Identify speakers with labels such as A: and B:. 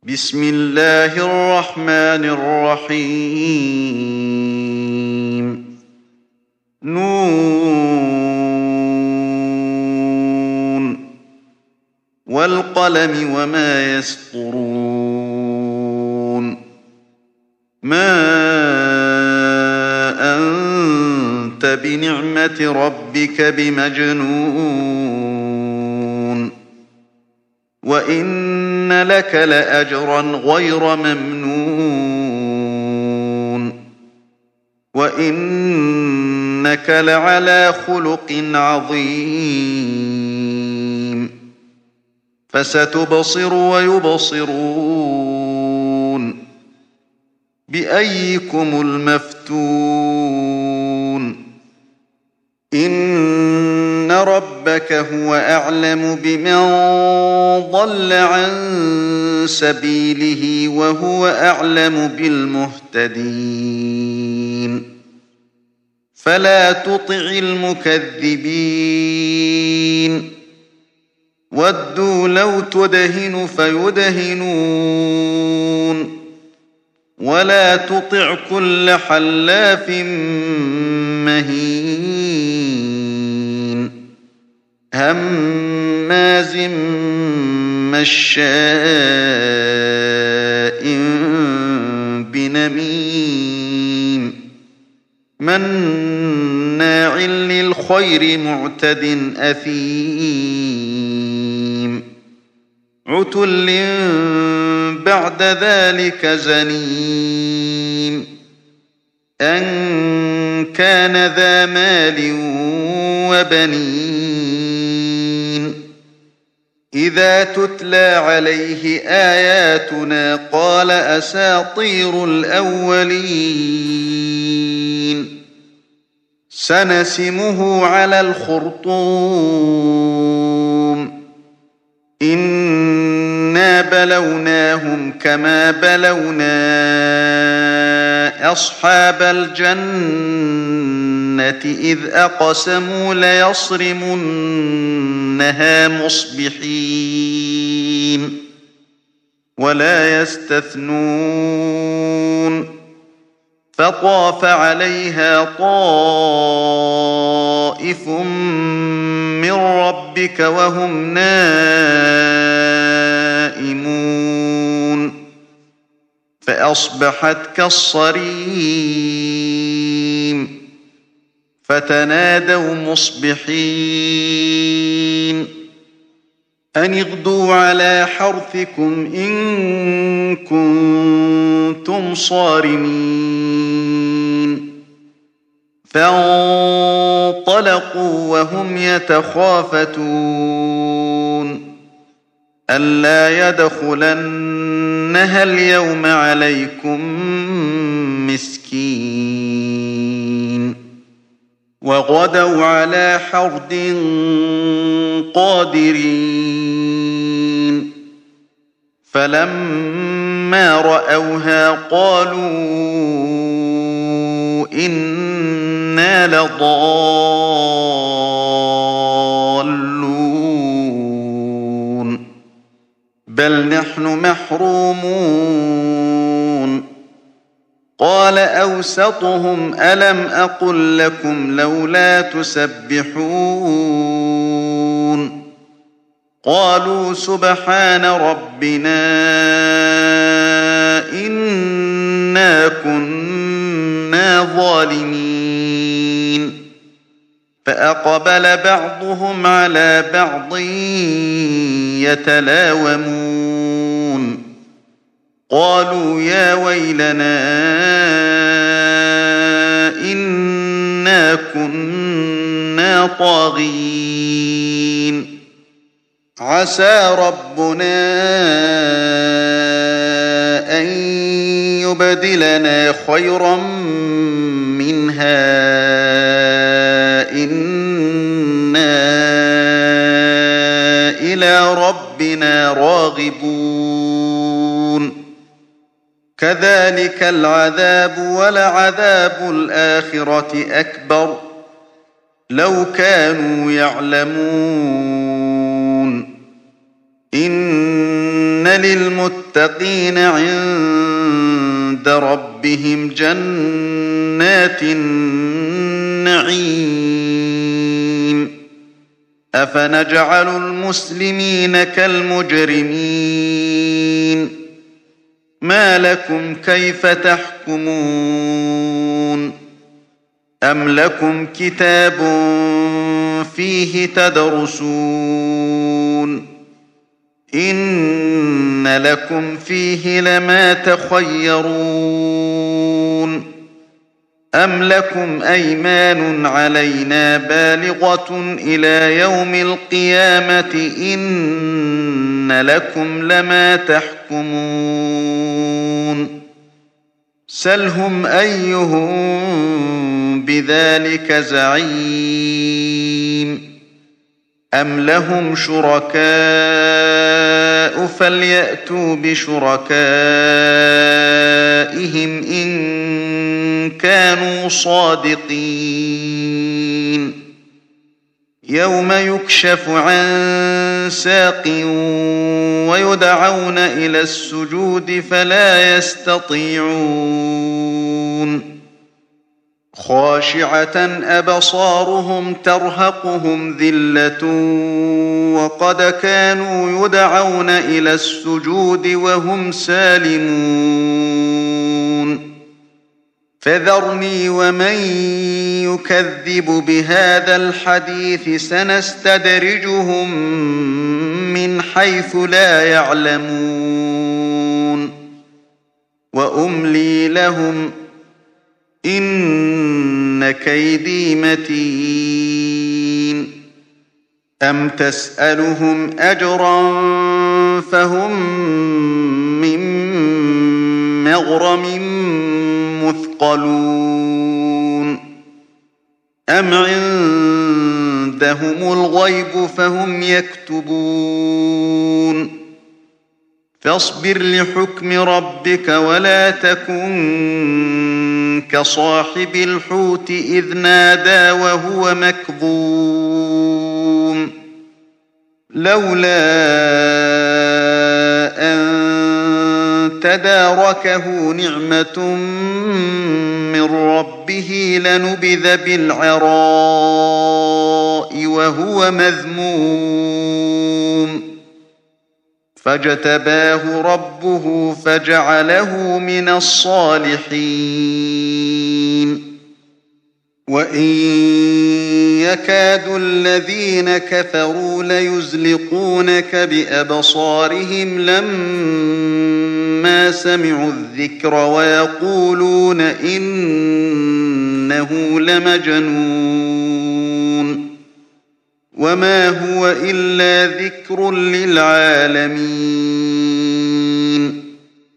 A: بسم الله الرحمن الرحيم نون والقلم وما يسطرون ما أنت بنعمة ربك بمجنون وإن لك لأجرا غير ممنون وإنك لعلى خلق عظيم فستبصر ويبصرون بأيكم المفتون إن ربك هو أعلم بمن ضل عن سبيله وهو أعلم بالمهتدين فلا تطع المكذبين ودوا لو تدهن فيدهنون ولا تطع كل حلاف مهين هماز مشاء بنميم مناع للخير معتد أثيم عتل بعد ذلك زنيم أن كان ذا مال وبنين إذا تتلى عليه آياتنا قال أساطير الأولين سنسمه على الخرطوم إنا بلوناهم كما بلونا أصحاب الجنة إذ أقسموا ليصرمنها مصبحين ولا يستثنون فطاف عليها طائف من ربك وهم نائمون فأصبحت كالصريم فتنادوا مصبحين أن اغدوا على حرثكم إن كنتم صارمين فانطلقوا وهم يتخافتون ألا يدخلنها اليوم عليكم مسكين وغدوا على حرد قادرين فلما رأوها قالوا إنا لضالون بل نحن محرومون قال أوسطهم ألم أقل لكم لولا تسبحون قالوا سبحان ربنا إنا كنا ظالمين فأقبل بعضهم على بعض يتلاومون قالوا يا ويلنا إنا كنا طاغين عسى ربنا أن يبدلنا خيرا منها إنا إلى ربنا راغبون كذلك العذاب ولعذاب الآخرة أكبر لو كانوا يعلمون إن إن للمتقين عند ربهم جنات النعيم أفنجعل المسلمين كالمجرمين ما لكم كيف تحكمون أم لكم كتاب فيه تدرسون إن لكم فيه لما تخيرون أم لكم أيمان علينا بالغة إلى يوم القيامة إن لكم لما تحكمون سلهم أيهم بذلك زعيم أم لهم شركاء فليأتوا بشركائهم إن كانوا صادقين يوم يكشف عن ساق ويدعون إلى السجود فلا يستطيعون خاشعة أبصارهم ترهقهم ذلة وقد كانوا يدعون إلى السجود وهم سالمون فذرني ومن يكذب بهذا الحديث سنستدرجهم من حيث لا يعلمون وأملي لهم إن كيدي متين أم تسألهم أجرا فهم من مغرم مثقلون أم عندهم الغيب فهم يكتبون فاصبر لحكم ربك ولا تكن كصاحب الحوت إذ نادى وهو مكظوم لولا أن تداركه نعمة من ربه لنبذ بالعراء وهو مذموم فاجتباه ربه فجعله من الصالحين وإن يكاد الذين كفروا ليزلقونك بأبصارهم لما سمعوا الذكر ويقولون إنه لمجنون وما هو إلا ذكر للعالمين